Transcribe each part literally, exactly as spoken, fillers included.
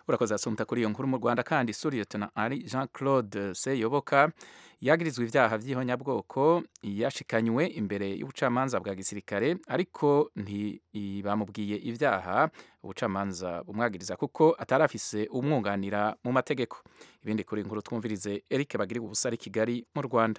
urakoze asumta kuri iyo nkuru. Mu Rwanda kandi Lieutenant Henri Jean Claude Seyoboka yagirizwe ivyaha vy'ihonyabwoko yashikanywe imbere y'ubucamanza bwa gisirikare, ariko ntibamubwiye ivyaha ubucamanza bumwagiriza kuko atarafise umwunganira mu mategeko. Ibindi kuri inkuru twumvirize Eric Bagiri ubusari Kigali mu Rwanda.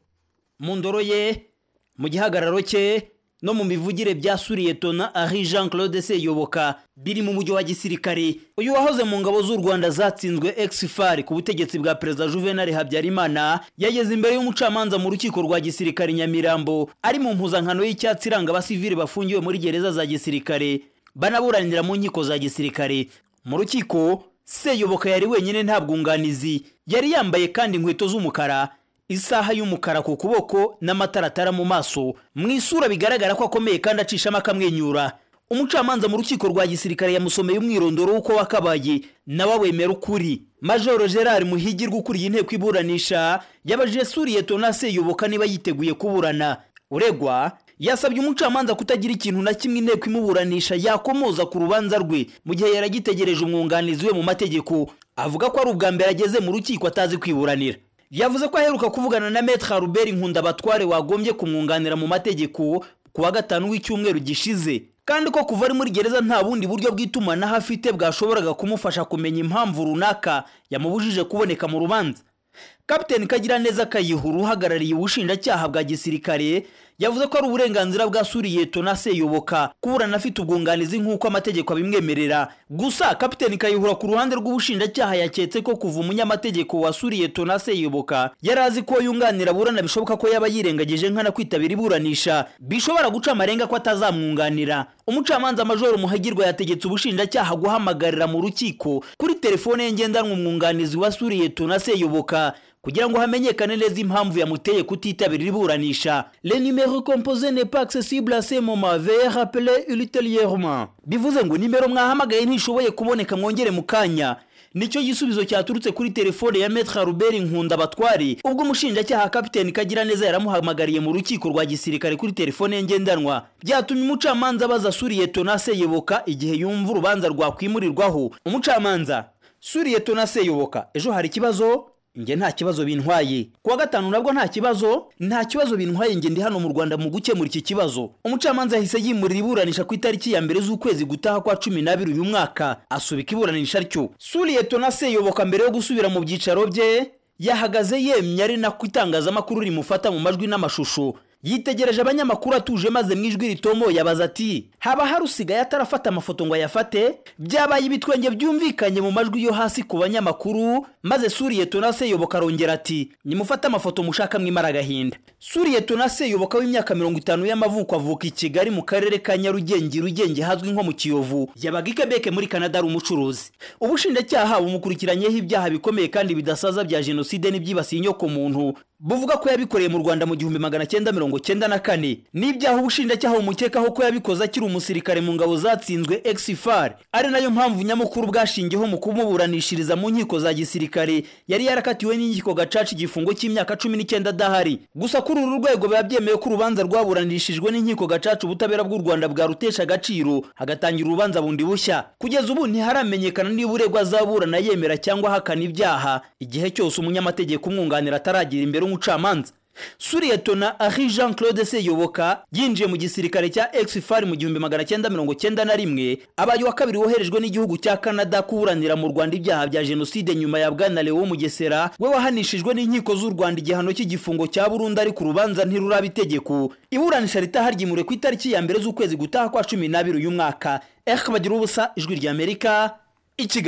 Mu ndoro ye, mu gihagararo cye no mu mivugire bya Lieutenant Henri Jean Claude Seyoboka biri mu mujyi wa gisirikare. Uyu wahoze mu ngabo z'u Rwanda zatsinzwe Exfar ku butegetsi bwa Perezida Juvenal Habyarimana yageze imbere y'umucamanza mu rukiko rwa gisirikare Nyamirambo ari mu mpuzankano y'icyatsi iranga abasivili bafungiwe muri gereza za gisirikare banaburanira mu nkiko za gisirikare. Mu rukiko Seyoboka yari wenyine nta bwunganizi, yari yambaye kandi inkweto z'umukara, isaha y'umukara ku kuboko n'amataratara mu maso, mu isura bigaragara ko akomeye kandi acishamo akamwenyura. Umucamanza mu rukiko rwa gisirikare yamusomeye umwirondoro w'uko wakabaye nawe wemera ukuri. Major Gerard Muhigirwa ukuriye inteko iburanisha yabajije Lieutenant Seyoboka niba yiteguye kuburana. Uregwa yasabye umucamanza kutagira ikintu na kimwe inteko imuburanisha yakomoza ku rubanza rwe mu gihe yaragitegereje umwunganizi we mu mategeko. Avuga ko ari ubwa mbere ageze mu rukiko atazi kwiburanira. Yavuze ko aheruka kuvugana na Maître Robert Nkundabatware wagombye kumwunganira mu mategeko kuwa gatanu w'icyumweru gishize, kandi ko kuva ari muri gereza nta bundi buryo bw'itumanaho afite bwashoboraga kumufasha kumenya impamvu runaka yamubujije kuboneka mu rubanza. Captain Kagiraneza Kayihuru uhagarariye ubushinjacyaha bwa gisirikare yavuze ko ari uburenganzira bwa Lieutenant Seyoboka kuburana afite ubwunganizi nk'uko amategeko abimwemerera. Gusa Captain Kayihura ku ruhande rw'ubushinjacyaha yaketse ko kuva umunyamategeko wa Lieutenant Seyoboka yarazi ko yunganira burana bishoboka ko yaba yirengagije nkana kwitabira iburanisha bishobora guca amarenga ko atazamwunganira. Umucamanza Major Muhagirwa yategetse ubushinjacyaha guhamagarira mu rukiko kuri telefone ye ngendanwa umwunganizi wa Lieutenant Seyoboka kugira ngo hamenyekane neza impamvu yamuteye kutitabira iburanisha. Le numéro composé n'est pas accessible à ce moment, veuillez rappeler ultérieurement. Bivuze ngo nimero mwahamagaye ntishoboye kuboneka, mwongere mu kanya. Nicyo gisubizo cyaturutse kuri telefone ya Maître Robert Nkundabatware ubwo umushinjacyaha Captain Kagiraneza yaramuhamagariye mu rukiko rwa gisirikare kuri telefone ye ngendanwa. Byatumye umucamanza abaza Lieutenant Seyoboka igihe yumva urubanza rwakwimurirwaho. Umucamanza: Lieutenant Seyoboka, ejo hari ikibazo? Nge nta kibazo bintwaye. Kuwa gatanu nabwo nta kibazo? Nta kibazo bintwaye, nge ndi hano mu Rwanda mu gukemura iki kibazo. Umucamanza yahise yimurira iburanisha ku itariki ya mbere z'ukwezi gutaha kwa cumi n'abiri uyu mwaka, asubika iburanisha ryo. Lieutenant Seyoboka mbere yo gusubira mu byicaro bye yahagaze yemye ari nako itangazamakuru rimufata mu majwi n'amashusho. Yitegereje abanyamakuru atuje maze mwijwi ritomo yabaza ati: haba harusigaye atarafata amafoto ngo ayafate? Byabaye ibitwenge byumvikanye mu majwi yo hasi ku banyamakuru, maze Lieutenant Seyoboka arongera ati: nimufata amafoto mushaka mwimara gahinda. Lieutenant Seyoboka w'imyaka mirongo itanu y'amavuko avuka i Kigali mu karere ka Nyarugenge Rugenge hazwi nko mu Kiyovu, yabaga i Quebec muri Canada ari umucuruzi. Ubushinjacyaha bumukurikiranyeho ibyaha bikomeye kandi bidasaza bya genocide n'ibyibasiye inyoko muntu, buvuga ko yabikoreye mu Rwanda mu gihumbi magana cyenda mirongo cyenda na kane. N'ibyaha ubushinjacyaha bumukekaho ko yabikoze akiri umusirikare mu ngabo zatsinzwe Exfar, ari nayo mpamvu nyamukuru bwashingiyeho mu kumuburanishiriza mu nkiko za gisirikare yari yarakatiwe n'inkiko gacaca igifungo cy'imyaka cumi n'icyenda adahari. Gusa kuri uru rwego babyemeye ko urubanza rwaburanishijwe n'inkiko gacaca ubutabera bw'u Rwanda bwarutesha agaciro hagatangira urubanza bundi bushya. Kugeza ubu ntiharamenyekana niba uregwa azaburana yemera cyangwa hakana ibyaha, igihe cyose umunyamategeko umwunganira ataragira imbere umucamanza. Lieutenant Henri Jean Claude Seyoboka yinjiye mu gisirikare cya Exfar mu gihumbi magana cyenda mirongo cyenda na rimwe, abaye wa kabiri woherejwe n'igihugu cya Canada kuburanira mu Rwanda ibyaha bya genocide nyuma ya Bwana Leo Mugesera we wahanishijwe n'inkiko z'u Rwanda igihano cy'igifungo cya burundu ari ku rubanza ntiruraba itegeko. Iburanisha ritaha ryimuriwe ku itariki ya mbere z'ukwezi gutaha kwa cumi n'abiri uyu mwaka. Eric Bagirubusa, Ijwi ry'Amerika, i Kigali.